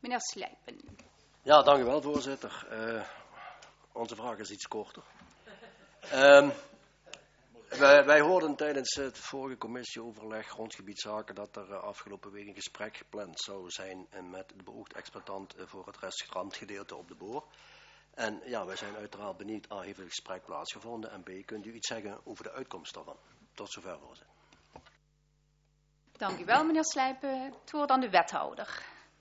Meneer Slijpen. Ja, dank u wel, voorzitter. Onze vraag is iets korter. Wij hoorden tijdens het vorige commissieoverleg grondgebiedszaken dat er afgelopen week een gesprek gepland zou zijn met de beoogde exploitant voor het restaurantgedeelte op de Boor. En ja, wij zijn uiteraard benieuwd, A, heeft het gesprek plaatsgevonden en B, kunt u iets zeggen over de uitkomst daarvan? Tot zover, voorzitter. Dank u wel, meneer Slijpen. Het woord aan de wethouder.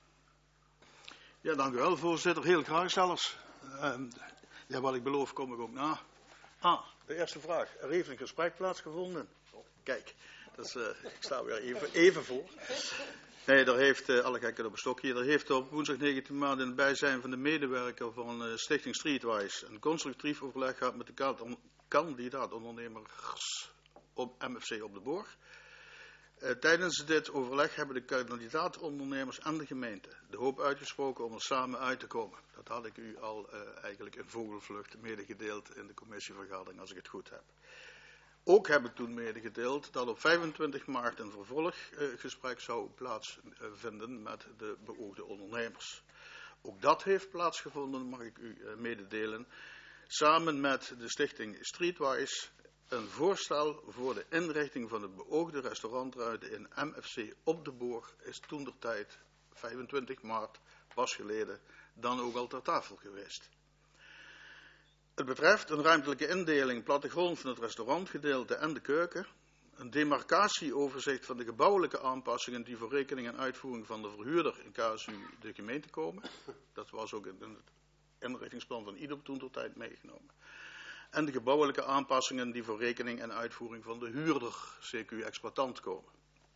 Ja, dank u wel, voorzitter. Heel graag zelfs. Ja, wat ik beloof, kom ik ook na. De eerste vraag. Er heeft een gesprek plaatsgevonden. Oh, kijk, ik sta weer even voor. Nee, er heeft, alle gekken op een stokje, er heeft op woensdag 19 maart in het bijzijn van de medewerker van Stichting Streetwise een constructief overleg gehad met de kandidaat-ondernemers op MFC op de Boor. Tijdens dit overleg hebben de kandidaat-ondernemers en de gemeente de hoop uitgesproken om er samen uit te komen. Dat had ik u al eigenlijk in vogelvlucht medegedeeld in de commissievergadering, als ik het goed heb. Ook heb ik toen medegedeeld dat op 25 maart een vervolggesprek zou plaatsvinden met de beoogde ondernemers. Ook dat heeft plaatsgevonden, mag ik u mededelen. Samen met de stichting Streetwise een voorstel voor de inrichting van de beoogde restaurantruimte in MFC op de Boor is toentertijd 25 maart, pas geleden, dan ook al ter tafel geweest. Het betreft een ruimtelijke indeling plattegrond van het restaurantgedeelte en de keuken, een demarcatieoverzicht van de gebouwelijke aanpassingen die voor rekening en uitvoering van de verhuurder in KSU de gemeente komen. Dat was ook in het inrichtingsplan van IDOP toentertijd meegenomen. En de gebouwelijke aanpassingen die voor rekening en uitvoering van de huurder, CQ-exploitant, komen.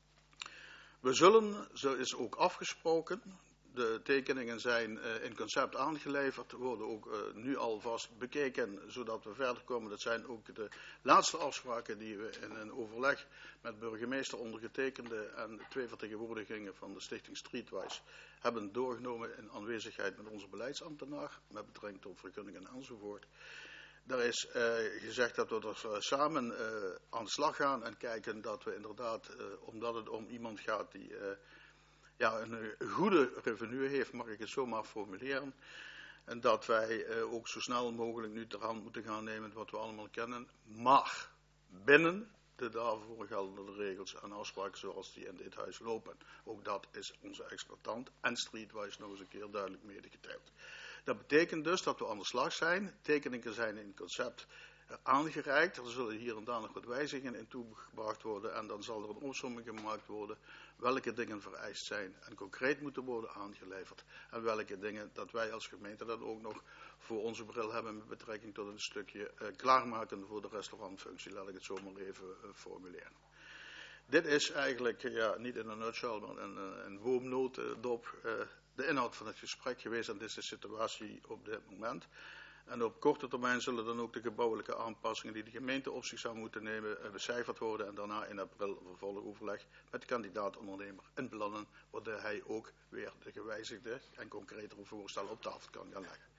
We zullen, zo is ook afgesproken, de tekeningen zijn in concept aangeleverd, worden ook nu alvast bekeken, zodat we verder komen. Dat zijn ook de laatste afspraken die we in een overleg met burgemeester ondergetekende en 2 vertegenwoordigingen van de stichting Streetwise hebben doorgenomen in aanwezigheid met onze beleidsambtenaar, met betrekking tot vergunningen enzovoort. Daar is gezegd dat we er samen aan de slag gaan en kijken dat we inderdaad, omdat het om iemand gaat die een goede revenue heeft, mag ik het zo maar formuleren. En dat wij ook zo snel mogelijk nu ter hand moeten gaan nemen wat we allemaal kennen. Maar binnen de daarvoor geldende regels en afspraken zoals die in dit huis lopen. Ook dat is onze exploitant en Streetwise nog eens een keer duidelijk medegedeeld. Dat betekent dus dat we aan de slag zijn. Tekeningen zijn in het concept aangereikt. Er zullen hier en daar nog wat wijzigingen in toegebracht worden. En dan zal er een opsomming gemaakt worden welke dingen vereist zijn en concreet moeten worden aangeleverd. En welke dingen dat wij als gemeente dat ook nog voor onze bril hebben met betrekking tot een stukje klaarmaken voor de restaurantfunctie. Laat ik het zo maar even formuleren. Dit is eigenlijk, niet in een nutshell, maar een woomnotendop, de inhoud van het gesprek geweest en dit is de situatie op dit moment. En op korte termijn zullen dan ook de gebouwelijke aanpassingen die de gemeente op zich zou moeten nemen becijferd worden en daarna in april vervolgoverleg met de kandidaat-ondernemer in plannen, waardoor hij ook weer de gewijzigde en concretere voorstellen op tafel kan gaan leggen.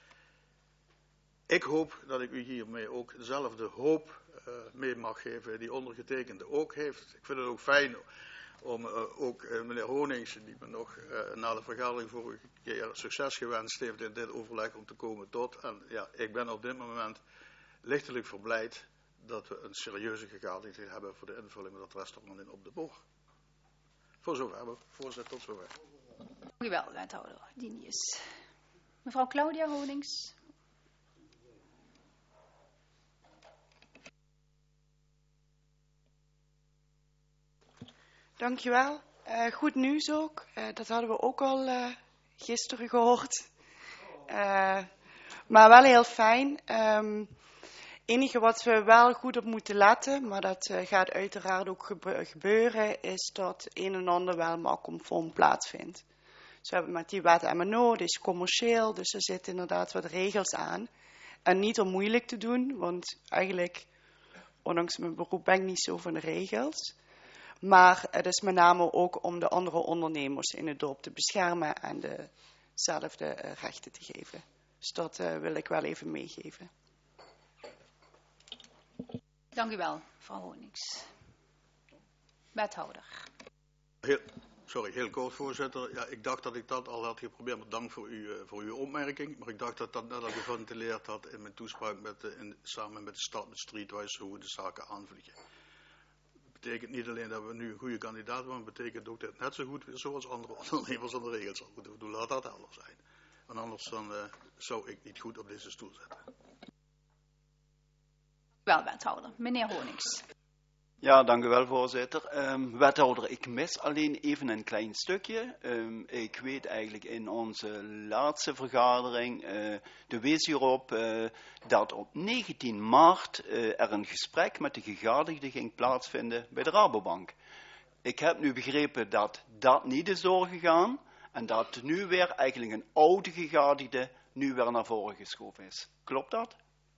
Ik hoop dat ik u hiermee ook dezelfde hoop mee mag geven die ondergetekende ook heeft. Ik vind het ook fijn om ook meneer Honings, die me nog na de vergadering vorige keer succes gewenst heeft in dit overleg om te komen tot. En ja, ik ben op dit moment lichtelijk verblijd dat we een serieuze vergadering hebben voor de invulling van dat restaurant in Op de Boor. Voor zover, voorzitter, tot zover. Dank u wel, wethouder Dinius. Mevrouw Claudia Honings. Dankjewel. Goed nieuws ook. Dat hadden we ook al gisteren gehoord. Maar wel heel fijn. Enige wat we wel goed op moeten letten, maar dat gaat uiteraard ook gebeuren, is dat een en ander wel maar conform plaatsvindt. Dus we hebben met die wet MNO, die is commercieel, dus er zitten inderdaad wat regels aan. En niet om moeilijk te doen, want eigenlijk, ondanks mijn beroep, ben ik niet zo van de regels. Maar het is met name ook om de andere ondernemers in het dorp te beschermen en dezelfde rechten te geven. Dus dat wil ik wel even meegeven. Dank u wel, mevrouw Honings. Wethouder. Sorry, heel kort, voorzitter. Ja, ik dacht dat ik dat al had geprobeerd, maar dank voor uw opmerking. Maar ik dacht dat dat net al geventileerd had in mijn toespraak samen met de stad, met Streetwise, hoe we de zaken aanvliegen. Dat betekent niet alleen dat we nu een goede kandidaat hebben, maar betekent ook dat het net zo goed weer zoals andere ondernemers aan de regels zal moeten doen. Laat dat helder zijn. Want anders dan, zou ik niet goed op deze stoel zitten. Wel, wethouder. Meneer Honings. Ja, dank u wel, voorzitter. Wethouder, ik mis alleen even een klein stukje. Ik weet eigenlijk in onze laatste vergadering, de wees hierop, dat op 19 maart er een gesprek met de gegadigden ging plaatsvinden bij de Rabobank. Ik heb nu begrepen dat dat niet is doorgegaan en dat nu weer eigenlijk een oude gegadigde nu weer naar voren geschoven is. Klopt dat?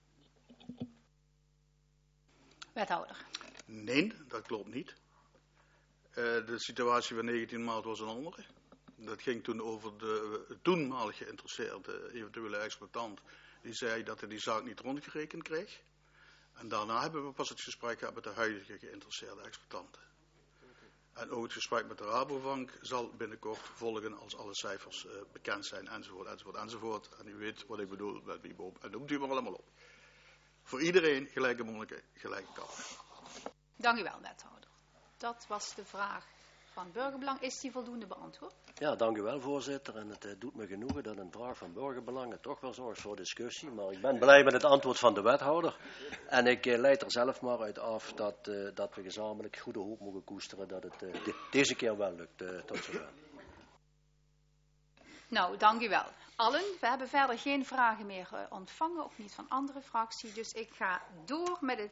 Wethouder. Nee, dat klopt niet. De situatie van 19 maart was een andere. Dat ging toen over de toenmalig geïnteresseerde eventuele exploitant. Die zei dat hij die zaak niet rondgerekend kreeg. En daarna hebben we pas het gesprek gehad met de huidige geïnteresseerde exploitanten. En ook het gesprek met de Rabobank zal binnenkort volgen als alle cijfers bekend zijn, enzovoort, enzovoort, enzovoort. En u weet wat ik bedoel met wie boven. En noemt u maar allemaal op. Voor iedereen gelijke monniken, gelijke kansen. Dank u wel, wethouder. Dat was de vraag van Burgerbelang. Is die voldoende beantwoord? Ja, dank u wel, voorzitter. En het doet me genoegen dat een vraag van Burgerbelangen toch wel zorgt voor discussie. Maar ik ben blij met het antwoord van de wethouder. En ik leid er zelf maar uit af dat we gezamenlijk goede hoop mogen koesteren dat het deze keer wel lukt. Tot zover. Nou, dank u wel. Allen, we hebben verder geen vragen meer ontvangen, ook niet van andere fracties. Dus ik ga door met het